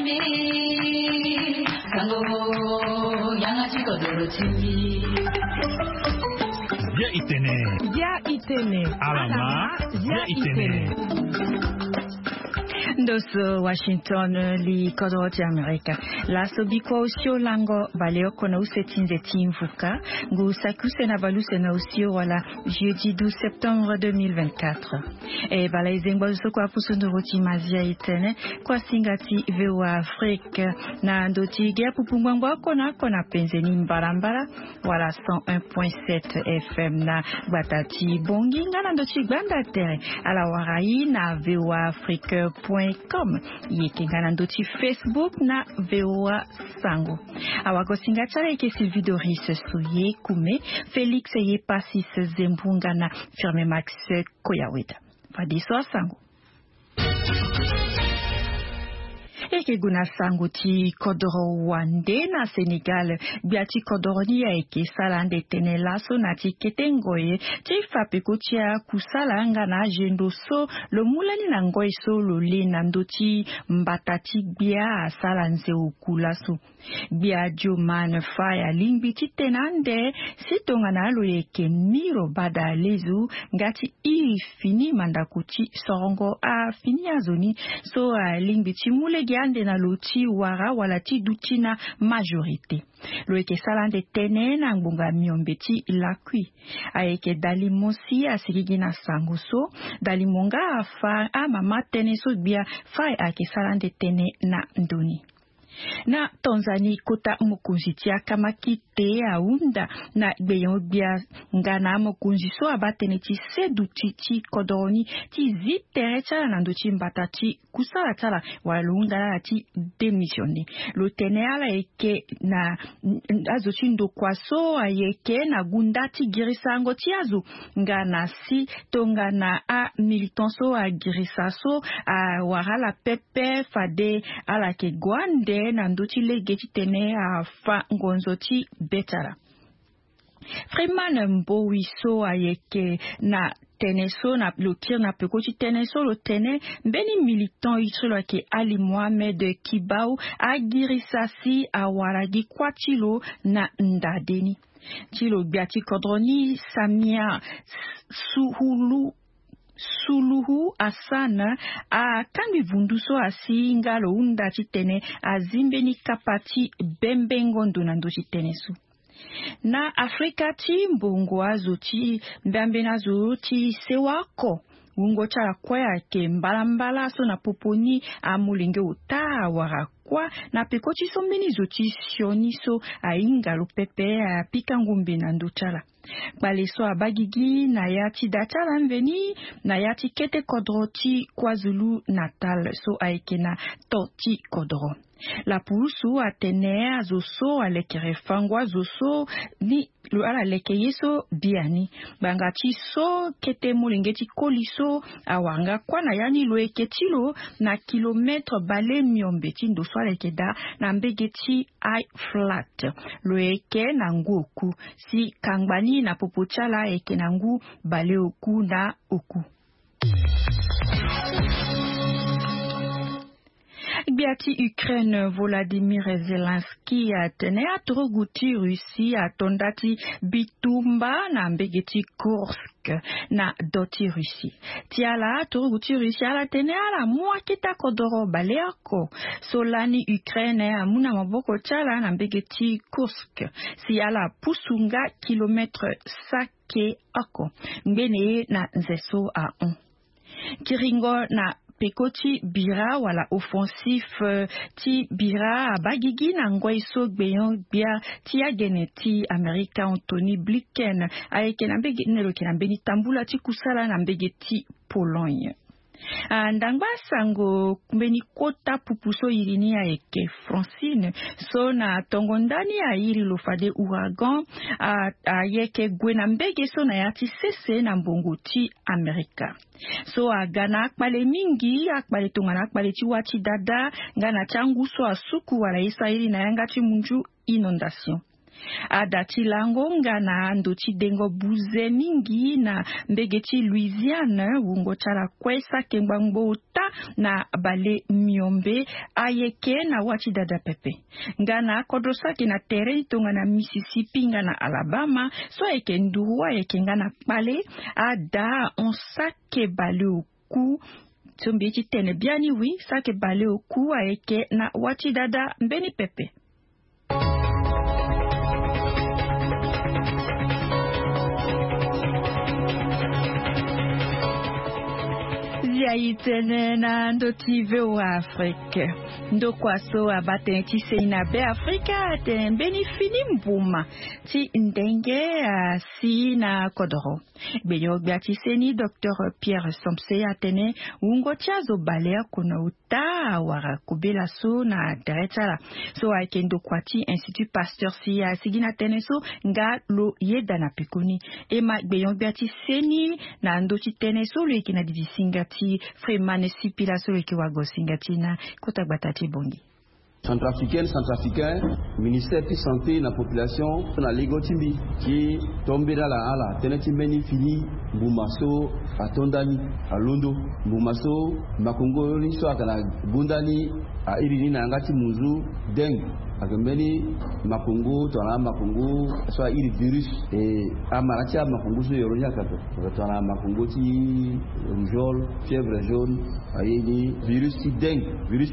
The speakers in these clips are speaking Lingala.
Zia itene. Alama. Zia itene. Ndoso Washington li kodoti Amerika. La sobiko usio lango baleo kona usetinze timfuka. Ngu sakuse na baluse na usio wala jeudi 12 septembre 2024. E bala izengba uso kwa pusundo roti mazia itene. Kwa singati VOA Afrique. Na ndoti gea pupungwangwa kona penzeni mbarambara. Wala 101.7 FM na batati bongi. Ngana ndoti gbanda tere. Ala warai na VOA Afrique.com yekengana ndoti Facebook na VOA Sango. Awako singachara eke Sylvie Doris Souye Kume, Félix ye Passis Zembunga na Firme Max Koyaweda. Fadiso Sango. Eke guna sango ti kodoro wande na Senegal biati kodoro ni ya eke salande tene laso na ti ketengoye ti fapeko tia kusala nga na jendo so lo mulani na ngoy so lo le na ndoti mbatati bia salanze ukulaso bia joman faya lingbi ti tenande sitonga na lo eke miro bada lezu ngati iri fini mandakuti sorongo a fini azoni so lingbi ti mulegi ande na loti wara wala ti duti na majorité. Lo eke salande tene na ngbunga miombeti lakui. A eke dali mosi asigigi na sangoso, dali monga afa a mama tene so bia fai ake salande tene na ndoni. Na Tanzania kota mokunzi tia kama kite aunda na gbeyon bia ngana mokunzi so abatene ti sedu ti kodoni ti zitere chala na ndochi mbatati kusala chala walunda ti démissionner lo tene ala eke na azochi ndokwaso ayeke na gunda ti girisango ti azo ngana si tongana a militant so a girisaso a warala pepe fade ala ke gwande na ndochi legeti tene a fa ngonzoti betara. Freeman Mbowiso ayeke na teneso na lotir na pekoti teneso lo tene mbeni militant itrilo ke Ali Mohamed Kibau agirisasi awaragi kwa chilo na ndadeni. Chilo biati kodroni Samia Suluhu Asana a kambi vunduso asinga lo unda chitene azimbeni kapati bembengondo na ndo chitenesu. Na Afrika ti mbongo azo ti mbambena zo ti sewako ungo chala kwaya ke mbalambala so na poponi amulinge uta wara kwa na pekoti so mbeni zo ti sioniso a ingalo pepe a pikangumbi na ndo chala. Baleso abagigi na yati datala mveni na yati kete kodro ti KwaZulu Natal so aike na toti kodro. La pulsu atene azoso alekere fangwa zoso ni lo ala leke yeso biani bangati so kete molengeti koliso awanga kwa na yani lo eketilo na kilometre bale miombeti ndoso aleke da na mbegeti I flat lo eke na ngoku si kangbani na popochala eke na ngu bale oku na oku. Biati Ukraine Volodymyr Zelensky atene atoguti Russie atondati bitumba na mbegeti Kursk na doti Russie. Tiala atoguti Russie ala tene ala mwakita kodoro baleako solani Ukraine amuna maboko chala na mbegeti Kursk si ala pusunga kilometre sake ako mbene na nzeso a 1. Kiringo na pekoti bira wala offensif ti bira abagigi na ngoiso gbeyon bia ti ageneti Amerika Anthony Blinken aike na mbege nelo ke na mbeni tambula ti kusala na mbege ti Pologne. Ndangba sango kumbeni kota pupuso irini ya eke Francine so na tongondani ya iri lofade ouragan yeke gwena mbege so na yati sese na mbongo ti Amerika. So gana akpale mingi akpale tongana akpale ti wati dada ngana changu so asuku wala isa iri na yanga ti munju inondation. Adati langonga na ndochi dengo buze mingi na mbegeti Louisiana wungo chala kwesa kembangbo ta na bale miombe ayeke na wachi dada pepe. Ngana kodrosa kina tere itonga na Mississippi ngana Alabama so eke nduwa eke ngana pale ada on sake bale oku tumbechi tene biani wi sake bale oku ayeke na wachi dada mbeni pepe. Yaitene na ndoti veo Afrique. Ndo kwaso abate tise inabe Afrika te mbeni fini mbuma ti ndenge si na kodoro. Beyo biatise ni Dr. Pierre Somse atene ungo chazo balea kuna uta wara kubela so na derecha so aikendo kwati Institut Pasteur si sigina tene so nga lo yeda na pikuni. Ema beyo biatise ni na ndoti tene so lo ikina divisingati Freeman Sipila so lo ikiwago singatina kota batati bongi. Centrafricain, ministère de santé et la population, la Legotimbi, qui est tombé dans la hala, Tenetimeni fini, Boumasso, à Tondani, à Londo, Boumasso, Makongo, l'histoire de la Bundani, à Irini, Nangati Muzu, Deng, à Gambeni, Makongo, Tona Makongo, soit il virus, et à Maratia, Makongo, sur Yoronia Kato, Tona Makongo, rougeole, fièvre jaune, à Yeni, virus Deng,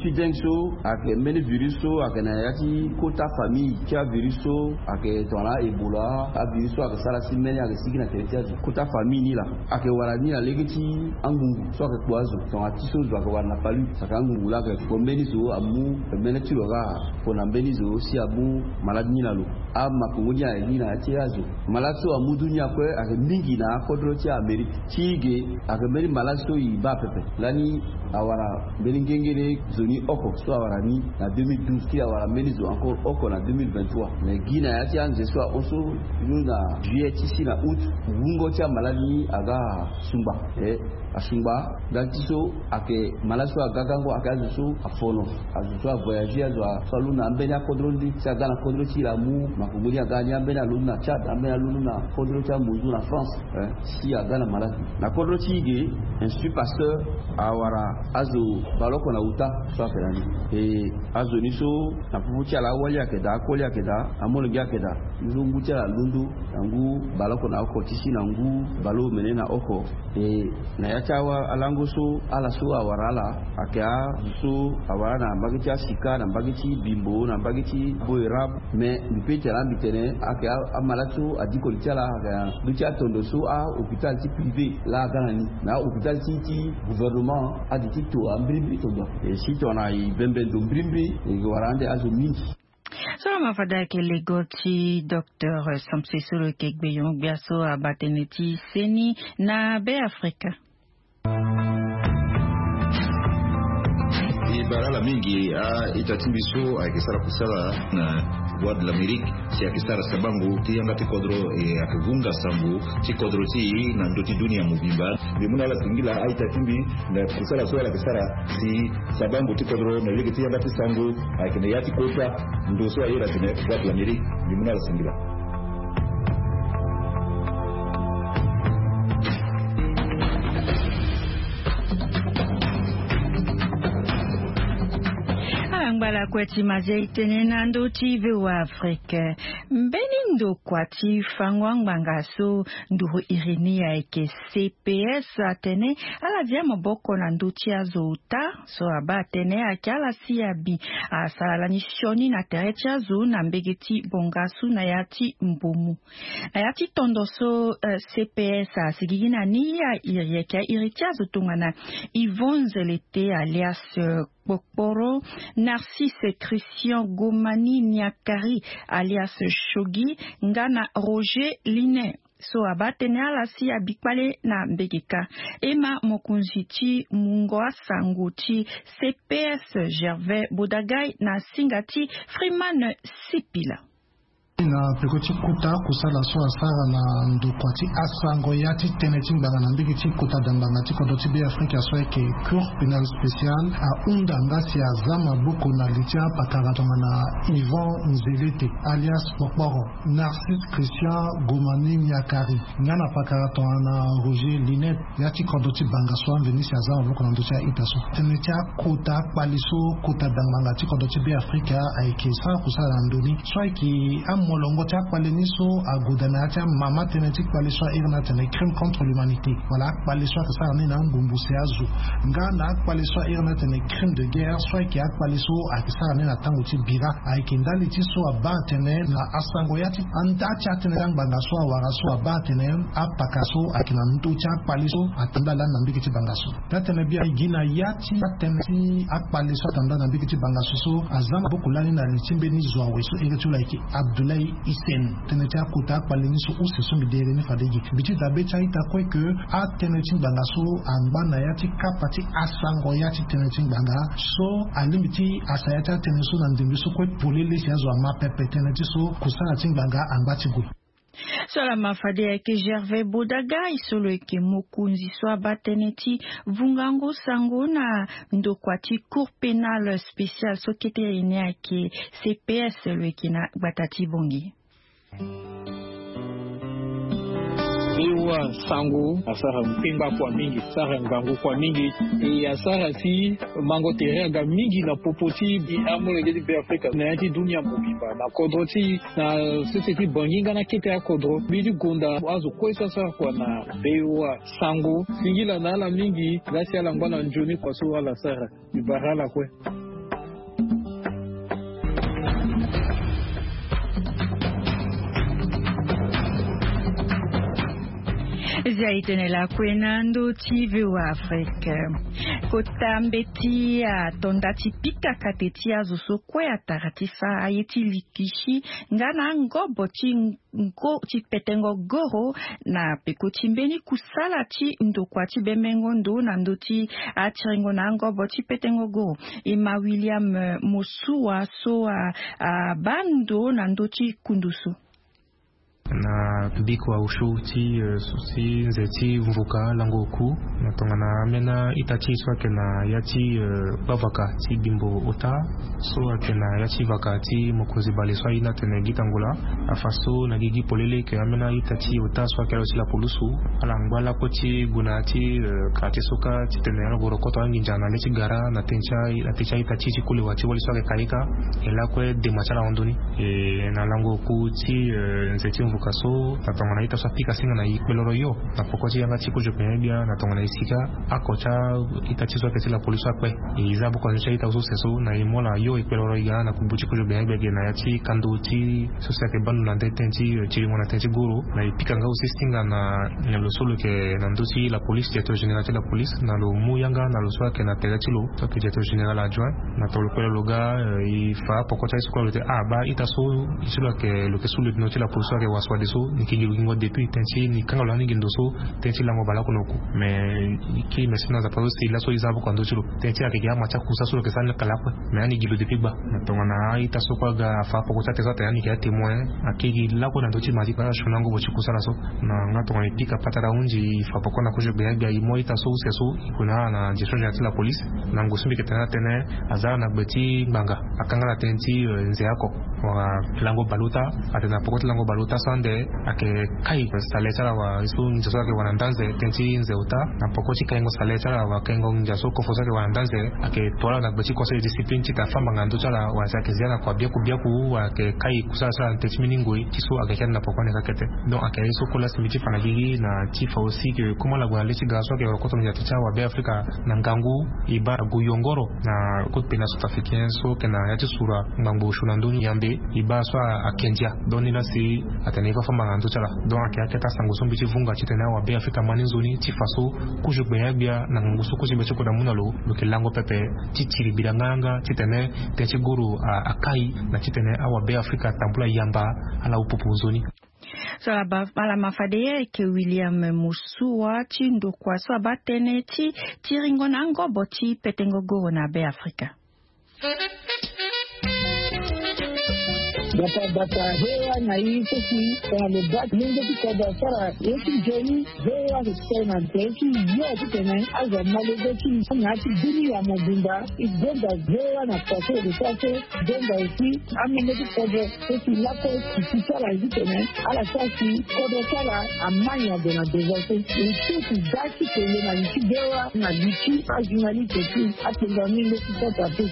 so, à Gambeni, virus so, à Ganayati, Kota famille, qui a virus so, à Tona Ebola, à virus so, à Salasimene, à Sigina Territia, Kota famille, ni là, à Warani, à Legati, Angungu, soit à Poiso, son atiso, doit avoir n'a pas lu, ça Kangungu là, comme Benizo, Amou, Benetuora, pour Benizo, si Abou, malade ni lalo, à Makongonia, et Nina, Tiazo, Malaso, à Moudunia, à Mingina, Kodrotia, Amérique, Tige, à Meri Malaso, il bat Pepe, Lani, Awara, Belingengere, Zoni Oko, soit Awarani, en 2012, qui Awara Benizo, encore Oko en 2023, mais Guina, Tian, je sois aussi, nous, na juillet, ici, na août, Wungotia, Malani, Aga, Sumba, et à Sumba, Gantiso, ake Malaso, à Gagango, à Kazuso, à Fono, à Zuso, à voyager, à Saluna, Ambenia Kodrondi, Sagana Kodroti, la Mou, Makumuni, à Gagné, Ambena Luna, Tchad, Ambena Luna, Kodroti, à Mouzou, la France, si à Gana Maladi. La Kodroti, Institut Pasteur, à Wara, Azo, Baloko, na Uta, soit Ferrani. Et Azo Niso, na Puputi, à la Walia, Keda, Kolia, Keda, à Mologia, Keda, Nzunguti, à Lundu, Nangu, Baloko, na Oko, Tisi, Nangu, Balo, Menena, Oko. Et Nayachawa, Alangoso, Alaso, à Warala, Akea, Zuso, à Wara, na Bagiti, Sika, na Bagiti, Bimbo, na Bagiti, Boerab, mais du pays ambitene, Akea, Amalato, a dit qu'on tient là, Lucia Tondoso, à hôpital privé, là, Ganani, na hôpital Titi, gouvernement, a dit tout, à Mbrimbi, et si tu en as Bembendo Mbrimbi, et Warande, Azomini. Solo mafada ke legoti Dr. Samse Solo Kekbeyon Biaso abateneti seni na be Afrika. Barala mingi itatimbiso akisara kusala na voix de l'Amérique si akisara sabangu tianga tikodro akivunga sambu tikodro ti na ndoti dunia mubimba bimuna la tingila aitatimbi na kusala swala akisara si sabangu tikodro na ligi tianga tisambu akine yati kota ndo so ayira tene voix de l'Amérique bimuna la tingila. Bala kweti mazeitene na ndoti vewa Afrika. Mbeni ndo kwati fangwang bangaso nduho irinia eke CPS atene ala vya maboko na ndoti ya zouta so aba atene akiala siyabi asala nishoni na terecha zo na mbegeti bongasu na yati mbomu. Na yati tondoso CPS asigigina ni ya irieka iritia zotungana Yvonne Zelete alias Bokporo, Narcisse Christian Gomani Niakari alias Shogi, Ngana Roger Line. So abatene alasi abikpale na mbegeka. Ema mokunziti mungoa sanguti CPS Gervais Bodagay na singati Freeman Sipila. na pekoti kuta kusala so asara na ndokwati asango yati teneting banga na mbiki kuta dambanga ti kodoti be Afrika so ke cour pénal spécial a unda ngasi ya zama buku na litia pakaratonga na Yvon Nzelete alias Pokporo Narcisse Christian Gomani Nyakari ngana pakaratonga na Roger Linet yati kodoti banga so venisi ya zama buku na ndocha itaso tenetia kuta paliso kuta dambanga ti kodoti be Afrika aike sa kusala ndoni so ki molongo cha paleniso agodana cha mama tenetik paliswa irna tene crime contre l'humanité voilà paliswa que ça na ngumbusi azu ngana paliswa irna tene crime de guerre soit qui a paliso a que ça na tango ti bira a kindali ti so abatene na asango yati anta cha tene banga so wara so abatene apakaso akina ntu cha paliso atanda la na mbiki ti bangaso tatene bia igina yati tatene ti apaliso atanda na mbiki ti bangaso so azama bokulani na lichimbeni zo aweso egetula ki Abdoulaye Isen tenetia kuta palini so use so midere ni fadegi biti dabe chaita kwe ke a tenetin banga so ambana yati kapati asango yati tenetin banga so alimiti asayata teneso na ndimbi so kwe polele si azo ama pepe teneti so kusana tin banga ambati go. Sola mafade ke Gervais Bodaga isolo ke mokunzi so abateneti vungango sango na ndokwati cour pénal spécial so kete ine ke CPS le kina batati bongi. Iwa sango asara mpemba kwa mingi sara ngango kwa mingi e asara si mango terega mingi na popoti bi amole de be Afrika na yati dunia mobimba na kodoti na society banginga na kete ya kodro bi gonda azu kwesa sara kwa na bewa sango singila na ala mingi gasi ala ngwana njoni kwa so ala sara ibarala kwe. Zaitenela kwenando TV wa Afrika. Kotambeti a tondati pika kateti azuso kwe ataratisa ayeti likishi ngana ngobo ti petengo goro na pekotimbeni kusala ti ndokwati bemengo ndo na ndoti atiringo na ngobo ti petengo goro. Ima William Mosua so bando na ndoti kundusu. Na biko wa ushuti susi nzeti mvuka langoku na tongana mena itachi swake na yati bavaka ti bimbo ota so akena yati vakati mokozi baleswa ina tene gitangula afaso na gigi polele ke amena itachi ota swake la polusu ala ngwala koti gunati kati soka ti tene gorokoto anginjana leti gara na tencha itachi ti kule wati wali swake kaika ela kwe demachala ondoni na langoku ti nzeti kaso na tongana ita sa pika singa na ikweloro yo na pokoti yanga chiko jopenya na tongana isika akocha ita chizo ke la polisi akwe izabu kwa ncha ita uso seso na imola yo ikweloro ya na kubuchi ko jopenya na yachi kanduti sosa ke banu na detenchi chirimona tenchi guru na ipika nga usistinga na lo solo ke na ndosi la polisi directeur général de la police na lo muyanga na lo soa ke na telachilo to ke directeur général adjoint na to lo kwelo loga ifa pokota isko lo te ba ita so isilo ke lo ke sulu no la polisi ke waswa deso nikingo depuis tenchi ni kanga lani gindoso tenchi lango bala kunoku me ki mesina za paro sila so izabu kwando chulo tenchi akigya macha kusa solo ke sana kalapa me ani gilu depuis ba na tongana ita so kwa ga fa poko tate za tani ke témoin akigi lako na ndochi maji kwa shunango bochi kusala so na ngato ngani pika patara unji fa poko na kujo bega imo ita so seso kuna na gestion ya la police na ngusumbi ke tena azara na beti banga akanga na tenchi nze yako wa lango baluta atena poko lango baluta sande ake kai salechara wa isu njaso ke wanandanze tenchi nzeuta na pokoti kaingo salechara wa kaingo njaso kofosa ke wanandanze ake tola na bchi conseil de discipline chita famba ngando chala wa zake ziana kwa biaku wa ke kai kusasa tenchi miningoi tisu ake kana pokone kakete donc ake isu kula simiti fanagigi na chifa aussi que comment la gwalechi gaso ke rokoto njaticha wa be Afrika na ngangu iba guyongoro na cote pénal sud-africain so ke na yati sura ngangu shunanduni yambe iba so akendia doni na si ateneka famba ngando chala donc akata sangoso mbichi vunga chitena wa be Afrika manizoni tifaso kujo bya na nguso kujo becho koda munalo lokelango pepe titiri bidanganga chitene techi guru akai na chitene awa be Afrika tambula yamba ala upupuzoni. So ala mafadeye ke William Musua chindo kwa so abatene tiringo na ngobo ti petengo go na be Afrika. bata hewa na hii sisi kwa mabati mingi kwa sara yetu jeni hewa tena teki yote tena aza malezi na dini ya mabunda igenda hewa na kwa sasa igenda isi amene kwa sisi lako kisara hizi tena ala sasa kwa sala amanya de na dezote isi daki tena na isi hewa na isi ajinali teki atenda mingi kwa tatu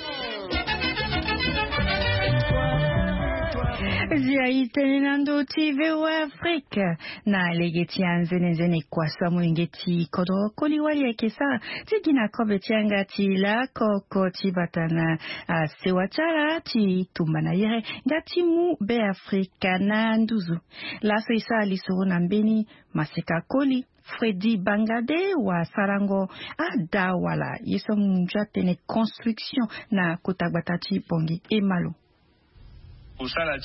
Zia tenendo TV Afrika na legeti anzenezene kwa samu ingeti kodro koliwali ya kesa tigina kobe tianga tila koko tibatana sewatara ti tumbana yere ngati mu be Afrika na nduzu laso isa alisoro na mbeni maseka koli Fredi Bangade wa Sarango adawala yeso mja tene construction na kutagbatachi pongi emalo kusala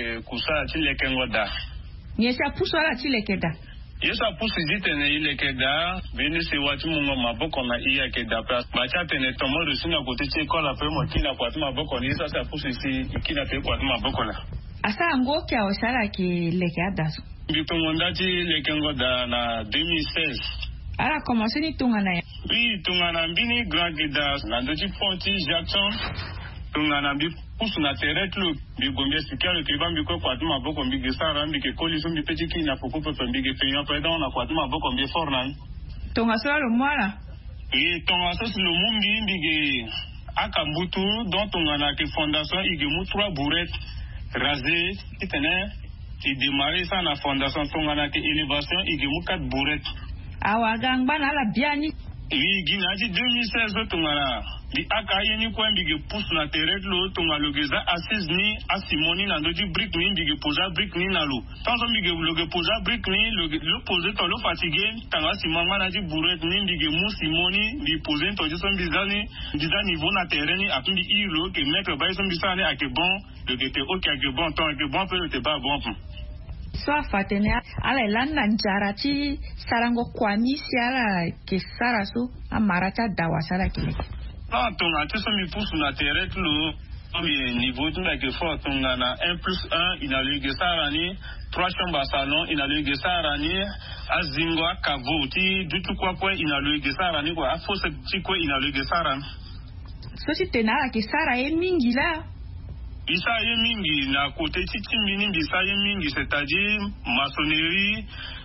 ti lekengoda nyesa pusala ti lekeda yesa pusi ditene ilekeda beni se wati mungo maboko na iya keda plas bacha tene tomo de sina kote ti kola pe mo kina kwa ti maboko ni yesa sa pusi si kina pe kwa ti maboko la asa ngo kya osala ki lekeda bitongonda ti lekengoda na 2016 ala commencé ni tungana ya oui tungana mbini grand gida na ndoti ponti Jackson tungana bi pusu na teretlo bi gombia sikalo ke bambi ko kwa tuma boko mbige sara mbige koliso mbi petiki na poko pepe mbige fenya peda na kwa tuma boko mbi fornan tonga so lo mwala tonga so lo mumbi mbige akambutu don tungana ke fondation ige mu 3 bourrettes rasées itene qui démarrer ça na fondation tungana ke élévation ige mu 4 bourrettes awa gangba na la biani oui ginaji 2016 tungana di akaye ni kwa mbige pusu na teretlo tungalogeza assise ni asimoni na ndodi brick ni mbige posa brick ni na lo tanzo mbige loge posa brick ni lo pose to lo fatigue tanga simanga na di buret ni mbige mu simoni di pose to jiso mbizani diza niveau na terreni apundi iro ke mettre ba iso mbisane ake bon loge te ok ake bon ton ake bon pe te ba bon so afatene ala landa njarati sarango kwani siala ke sarasu amarata dawasara kile non tonga tiso mi pusu na teretlo niveau tout like fort tonga na 1+1 inalige sarani 3 chambres salon inalige sarani azingo akavoti dutu kwa kwa inalige sarani kwa afose chikwe inalige sarani so si tenala ke sara e mingi la isa ye mingi na côté titi mingi isa ye mingi c'est-à-dire maçonnerie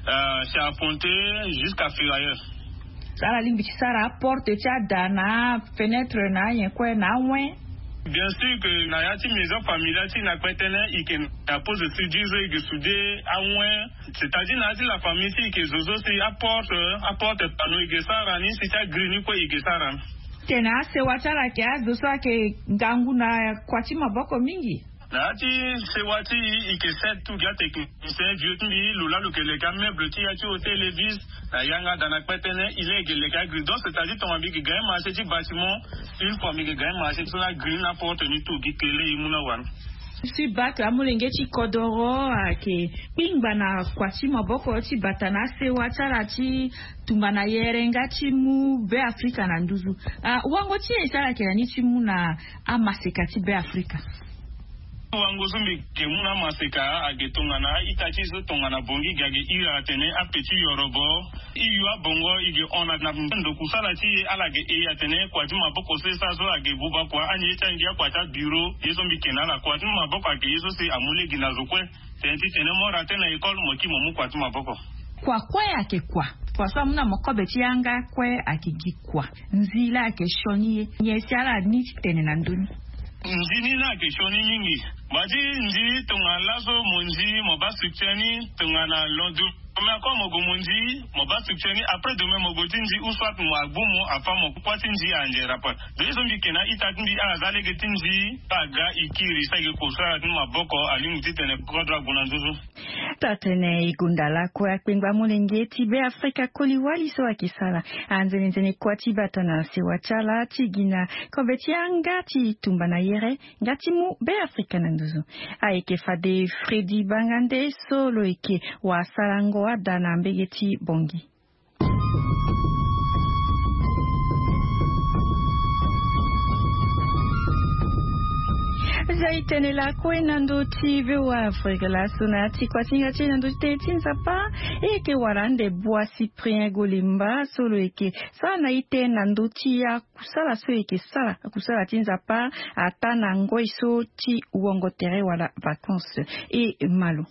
charpentier jusqu'à ferrailleur sara limbi sara porte cha dana fenêtre na yenkwe na wen bien sûr que na yati maison familiale ti na kwetene ike na pose studio ike soudé a wen c'est-à-dire na ti la famille si ike zozo si apporte pano ike sara ni si cha grini ko ike sara tena se wachala ke azoso ake ngangu na kwati maboko mingi Nati sewati ike set tu ga technicien vieux tumi lula lokele ka meuble ti ya ti hotel Levis na yanga dana kwetene ile gele ka gridon c'est-à-dire ton ambi ki gagne marché ti bâtiment une fois mi ki gagne marché sur la green na porte ni tu ki kele imuna wan si baka mulenge ti kodoro ake pingba na kwati maboko ti batana se wachala ti tumbana yerenga ti mu be Afrika na nduzu wango ti esala ke ni ti mu na amaseka ti be Afrika wango zumbi ke muna maseka age tongana itachi zo tongana bongi gage ira tene apeti yorobo iyu abongo ige ona na ndo kusala ti alage e tene kwa ti maboko se sa zo age buba kwa anyi tangi kwa ta bureau yeso mbi kenala kwa ti maboko age yeso se amule gina zokwe tenti tene mora tena école moki momu kwa ti maboko kwa yake kwa so muna mokobe ti yanga kwe akigikwa nzila ake shoni nyesiala ni tene na nduni nzini na keshoni mingi baji nzi tonga lazo monzi moba structureni tonga na londo mais comme mogomonzi moba structureni après demain mogotinzi ou soit mo agbomo afa mo kwatinzi anje rapport de zo mbikena itatindi azale getinzi paga ikiri sage kosa ni maboko alimuti tene kodra gunanzuzu tatene igundala kwa kwingwa mulengeti be Afrika koliwali so akisala anzenezene kwa tibatana se wachala tigina kobetianga ti tumbana yere ngati mu be Afrika nanduzo aike fade Fredi Bangande solo ike wa sarango adana mbegeti bongi Jaitenela kwenando TV wa Afrika la sonati kwa tinga chena ndo tetinza pa eke warande bua Cyprien Golimba solo eke sana ite nando tia kusala so eke sala kusala tinza pa atana ngoiso ti uongo tere wala vacances et malo.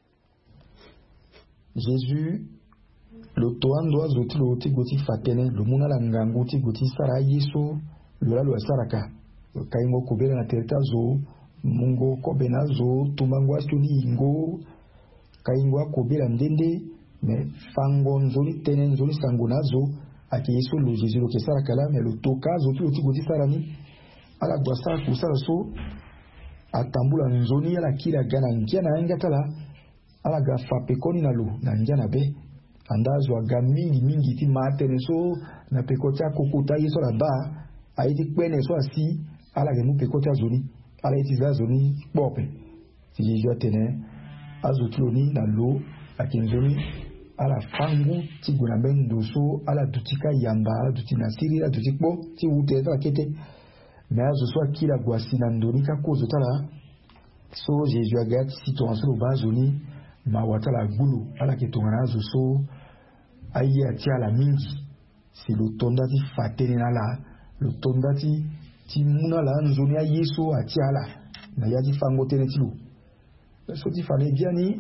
Jésus le toando zoti lo ti goti fatene lo muna la ngangu ti goti sara yeso lo la lo saraka kaingo kubela na terita zo mungo kobena zo tumango astuni ingo kaingo kubela ndende me fango nzoli tenen nzoli sangona zo ake yeso lo Jésus lo ke saraka la me lo toka zo ti goti sarani ala gwasa kusara so atambula nzoni ala kila gana nkiana ngatala ala gafa pekoni na lo na njana be andazo aga mingi ti matene so na pekota kokuta yeso la ba aiti kwene so asi ala gemu pekota zoni ala iti za zoni bope ti Jésus atene azutloni na lo akinzoni ala fangu ti guna bendo so ala dutika yamba ala dutina siri ala dutikbo ti ute ta kete mais azo so akila gwasi na ndoni ka kozo tala so Jésus agat si to ansolo ba zoni ma watala gulu ala ke tongana azo so ayi atia la mingi si lo tondati fatene na la lo tondati ti muna la nzoni a yeso atia la na yadi fango tene ti lo so ti fane biani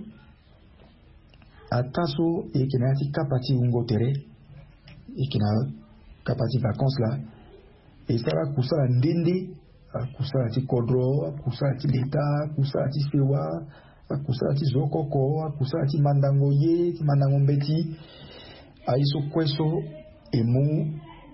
ataso ekena ti kapati ungo tere ekena kapati vacances la esala kusala ndende kusala ti kodro kusala ti leta kusala ti sewa kusala ti zokoko kusala ti mandango ye ti mandango mbeti aiso kweso emu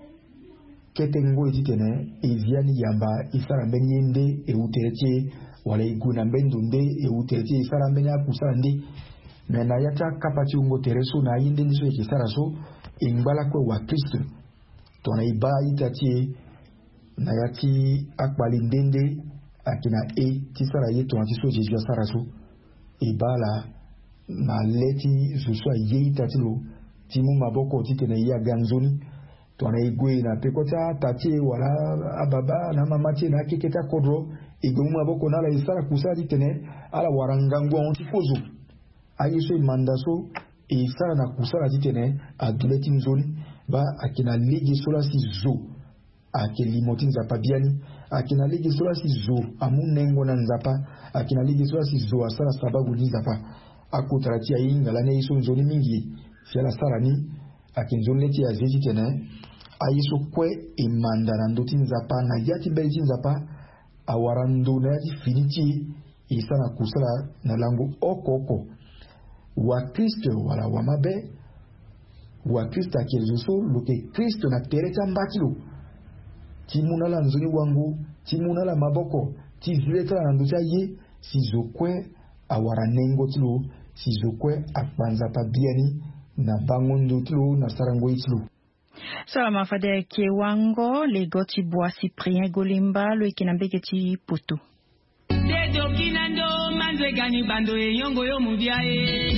ketengo etitene eviani yamba isara mbeni yende eutereti wala iguna mbendunde eutereti isara mbeni akusala ndi mena yata kapati ungo tereso na yinde ndiso ekisara so ingbala kwe wa Kristo tona iba itati na yati akbali ndende akina tisara ye tona tiso Jésus asara so ibala na leti zuswa ye itati lo timu maboko titene ya ganzoni tona igwe na pekota tati wala ababa na mamati na keketa kodro igwe maboko na la isara kusala titene ala warangangu onti kozo ayiso mandaso isara na kusala titene aduleti nzoni ba akina ligi sola si zo akili moti nzapa biani akina ligi sola si zo amunengo na nzapa akina ligi sola si zo asala sababu ni nzapa akutaratia ingala ne iso nzoni mingi fiala sarani akinzoni leti ya zeji tene ayiso kwe imandana ndoti nzapa na yati belji nzapa awarando na yati finiti isana kusala na langu oko wa Kristo wala wa mabe wa Kristo akilizo loke Kristo na tereta mbakilo timuna la nzoni wangu timuna la maboko tizileta na nducha ye sizokwe awaranengo tilo sizokwe akpanza pabiani na bangondo tilo na sarango itilo. Salama fade ke wango le goti bua Cyprien Golimba lo ikinambeke ti poto. Dedo kinando manze gani bando e yongo yo mudia e.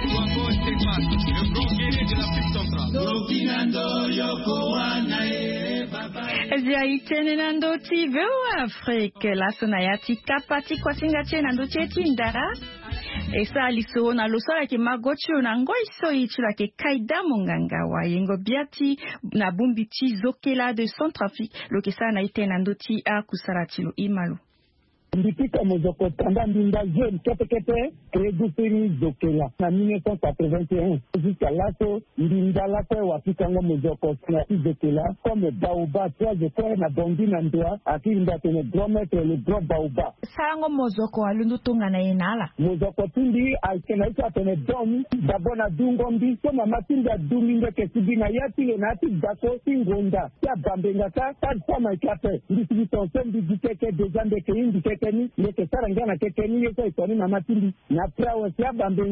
Jaitenenando ti veo Afrique la sonayati kapati kwa singache nando cheti ndara esa liso na losola ke magocho na ngoiso ichula ke kaida monganga wa yengo biati na bumbiti zokela de Centrafrique lo ke sa na itenando ti a kusaratilo imalo Ndipita mozoko tanda ndinda jeune kete kredupini zokela na 1981 jusqu'à lato ndinda lato wafikango mozoko na zokela comme baoba toi je crois na bondi na ndoa akinda tene promettre le gros baoba sango mozoko alundu tunga na yenala mozoko tindi aikena ita tene dom dabona dungo mbiso mama tinda duminga kesibina yati na ati dako tingonda ya bambenga ta sama ikape ndisi tonsembi dikeke dezande keindi kekeni leke sarangana kekeni yeso itoni mama tindi na prawo ya bambenga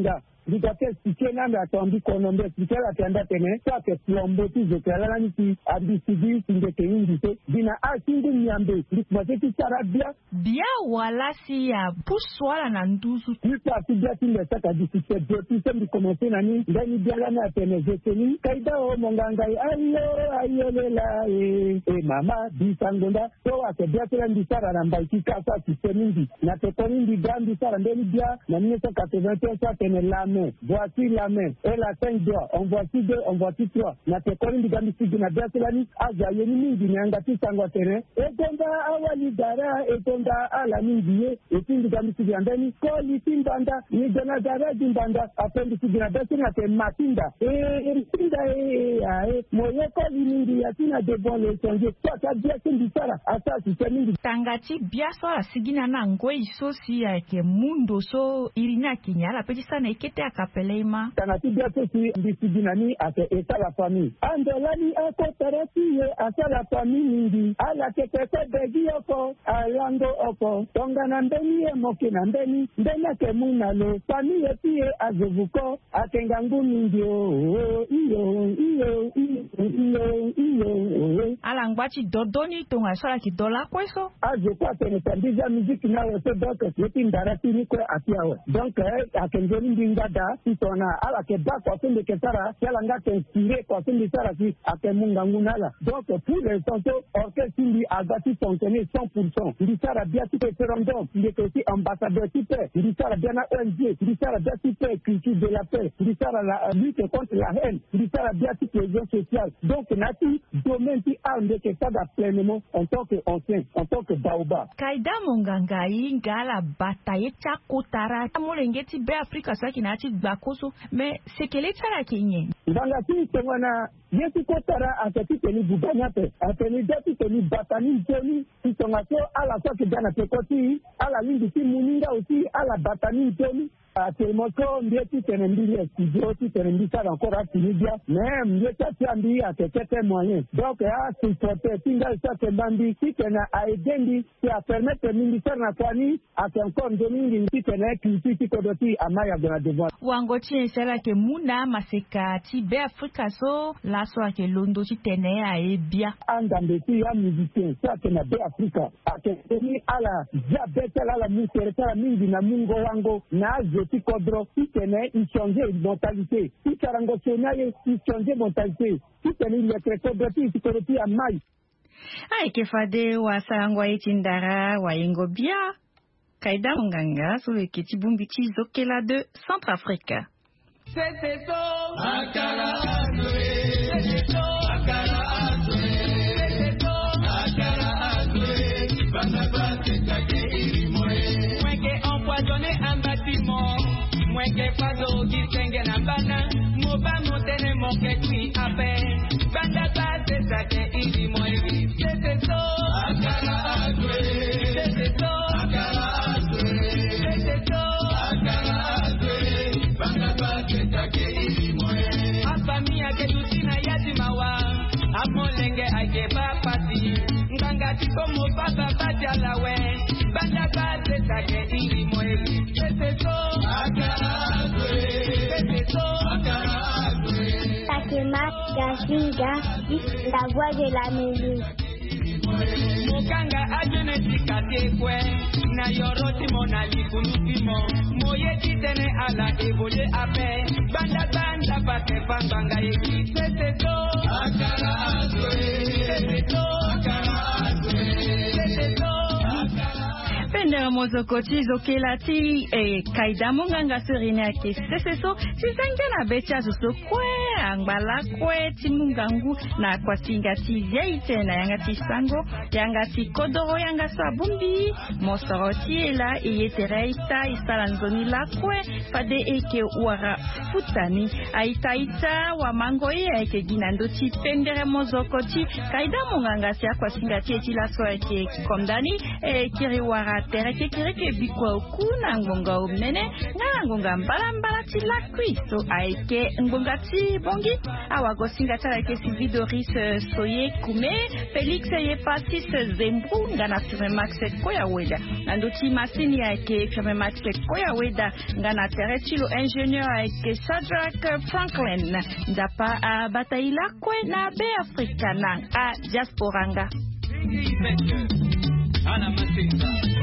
Dikate sikena na tambi konombe sikela tenda tene sa ke plombo ti zokala ni ti abisidi sindeke indite dina asindu nyambe dikmate sarabia bia wala si ya puswala na nduzu ita tibia tinde saka disite depuis sembi commencer nani ndani biala na tene zeteni kaida o monganga ayo lela mama bisangonda to ake bia tela ndisara na mbaiki kasa tisemindi na tekonindi gandi sara ndeni bia na 1980 tene lame voici la main et la 5 doigts on voici 2 on voici 3 na tekonindi gandi sigi na bia tela ni aja yeni mingi nyanga tisangwa tene etonda awali dara etonda ala mingi etindi gandi sigi andeni koli timbanda ni jana dara dimbanda apendi sigi na bia tena te matinda tinda moye koli mingi yatina de bon le changer toi bia tindi sara asa tisemindi tangati bia so asigina na ngoi so si ya ke mundo so irina kinyala peti sana ikete akapeleima tangati bia so si ndisigina ni ate eta la famille andolani akotarati asa la famille mingi ala kete begi oko alando oko tonga na ndeni moke na ndeni ndena ke munalo famille tie azevuko akengangu mingi iyo ala ngbachi dodoni tonga sala ki dola kweso aje kwa tene tandiza muziki na wote donc yeti ndarati ni kwa atiawe donc akengeni ndingada tona ala ke ba kwa sende kesara yala ngate inspiré kwa sende sara ki akemunga ngunala donc pour les santo orchestre ndi agati fonctionner 100% ndi sara bia type référendum ndi aussi ambassadeur type ndi sara bia na ONG ndi sara bia type culture de la paix ndi sara la lutte contre la haine ndi sara bia type cohésion sociale donc nati domaine ti arme que ça pleinement en tant que ancien en tant que baoba kaida mongangai ngala bataye chakotara molengeti be Afrika saki nati bakoso mais sekele tsara kenye nganga ti tongana yeti kotara atati teni bubanyape ateni dati teni batani teni tongaso ala saki dana tekoti ala lindi ti muninga aussi ala batani teni actuellement ko ndieti tene mbili studio ti tene mbisa encore à Tunisia mais ndieti ambi atete moyen donc a supporter tinga ça que bambi ti tene aidendi ti a permettre ministère na kwani ate encore ndoni ti tene ti kodoti amaya de la devoir wango ti sela ke muna maseka ti be Afrika so la so ke londo ti tene a ebia andambe ti ya musicien ça que na be Afrika ate ni ala ja betela la musere mingi na mungo wango na ti kodro ti tene i changer mentalité ti karango senaye i changer mentalité ti tene le kodro ti kodoti amai ai ke fade wa sangwa itindara wa ingobia kaida nganga so ke ti bumbi ti zokela de Centrafrique c'est so akara azwe c'est so akara azwe c'est so akara azwe bana bate take irimoe mweke empoisonné un bâtiment mweke fazo distingue na bana moba motene moke tui ape banda bate take irimoe c'est so akara azwe c'est so akara azwe c'est so akara azwe bana bate take irimoe afamia ke dutina yatimawa amolenge ake papati nganga tikomo baba bajalawe banda bate take irimoe c'est so akara azwe c'est so akara azwe Fatima Gashinga, la voix de la musique. Mokanga agenetika tekwe na yoroti mona likulupimo moye titene ala ebole ape banda pate pambanga eki seteto akara azwe seteto akara azwe seteto Pende mozokoti zokelati kaida monganga serine ake seseso sisangana becha so kwe angbala kwe timungangu na kwasinga ti yeite na yanga ti sango yanga ti kodoro yanga so abumbi mosoroti ela yetereita isalanzoni la kwe fade eke wara futani aitaita wa mango eke ginando ti pendere mozokoti kaida monganga si akwasinga ti eti la so eke komdani kiri wara tere ke bikwa kuna ngonga umnene nga ngonga mbala ti lakwi so aike ngonga ti bon Kongi awagosinga tala kesi Vidoris Soye Kume Felix Yepatis Zembru ngana firme Max Koya Weda nandoti masini yake firme Max Koya Weda ngana teretilo ingénieur yake Shadrack Franklin ndapa a bataila kwe na be Afrika na a diasporanga. Ana Matinga